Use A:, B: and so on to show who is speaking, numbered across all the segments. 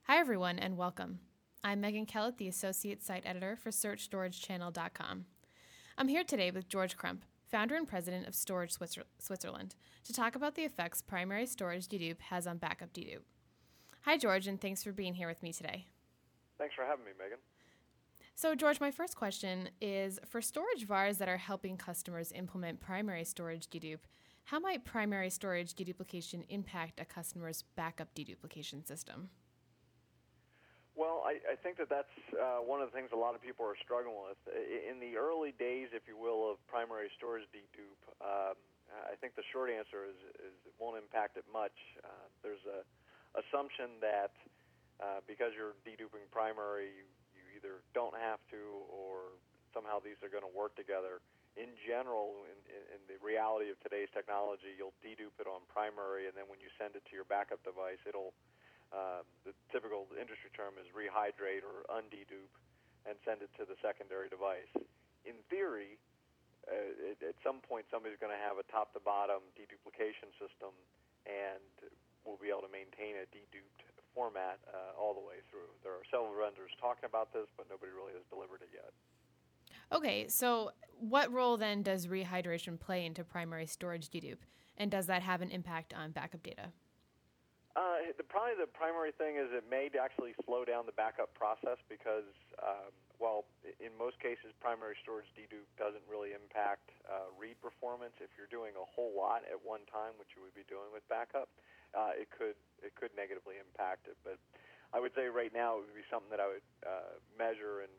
A: Hi, everyone, and welcome. I'm Megan Kellett, the Associate Site Editor for SearchStorageChannel.com. I'm here today with George Crump, founder and president of Storage Switzerland, to talk about the effects primary storage dedupe has on backup dedupe. Hi, George, and thanks for being here with me today.
B: Thanks for having me, Megan.
A: So, George, my first question is, for storage VARs that are helping customers implement primary storage dedupe, how might primary storage deduplication impact a customer's backup deduplication system?
B: Well, I think that's one of the things a lot of people are struggling with. In the early days, if you will, of primary storage dedupe, I think the short answer is it won't impact it much. There's a assumption that because you're deduping primary, you either don't have to or somehow these are going to work together. In general, in the reality of today's technology, you'll dedupe it on primary, and then when you send it to your backup device, it'll the typical industry term is rehydrate or undedupe and send it to the secondary device. In theory, at some point somebody's going to have a top-to-bottom deduplication system and will be able to maintain a deduped format all the way through. There are several vendors talking about this, but nobody really has delivered it yet.
A: Okay, so what role then does rehydration play into primary storage dedupe, and does that have an impact on backup data?
B: Probably the primary thing is it may actually slow down the backup process because, in most cases, primary storage dedupe doesn't really impact read performance. If you're doing a whole lot at one time, which you would be doing with backup, it could negatively impact it. But I would say right now it would be something that I would measure and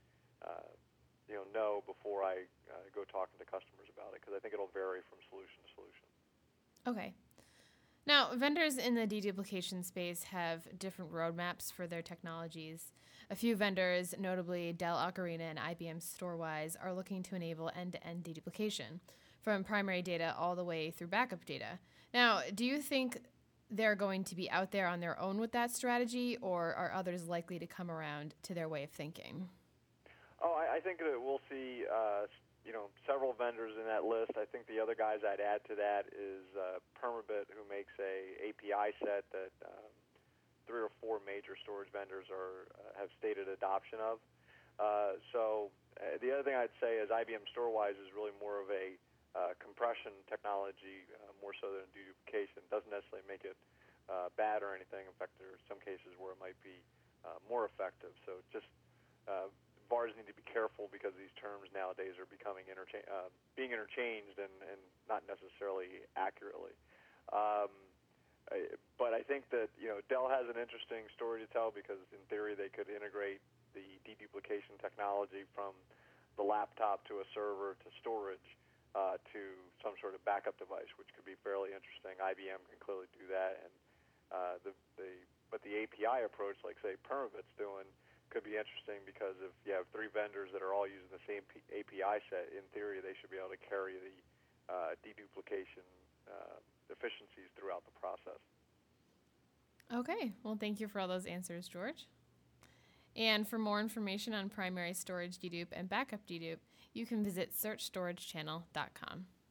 B: know before I go talking to customers about it, because I think it'll vary from solution to solution.
A: Okay. Now, vendors in the deduplication space have different roadmaps for their technologies. A few vendors, notably Dell Ocarina and IBM Storwize, are looking to enable end-to-end deduplication, from primary data all the way through backup data. Now, do you think they're going to be out there on their own with that strategy, or are others likely to come around to their way of thinking?
B: Oh, I think that we'll see several vendors in that list. I think the other guys I'd add to that is Permabit, who makes a API set that 3 or 4 major storage vendors have stated adoption of. The other thing I'd say is IBM Storwize is really more of a compression technology, more so than deduplication. It doesn't necessarily make it bad or anything. In fact, there are some cases where it might be more effective. So just VARs need to be careful because these terms nowadays are becoming being interchanged and not necessarily accurately. But I think that Dell has an interesting story to tell, because in theory they could integrate the deduplication technology from the laptop to a server to storage to some sort of backup device, which could be fairly interesting. IBM can clearly do that, and but the API approach, like say Permabit's doing, could be interesting, because if you have 3 vendors that are all using the same API set, in theory they should be able to carry the deduplication efficiencies throughout the process.
A: Okay, well, thank you for all those answers, George. And for more information on primary storage dedupe and backup dedupe, you can visit SearchStorageChannel.com.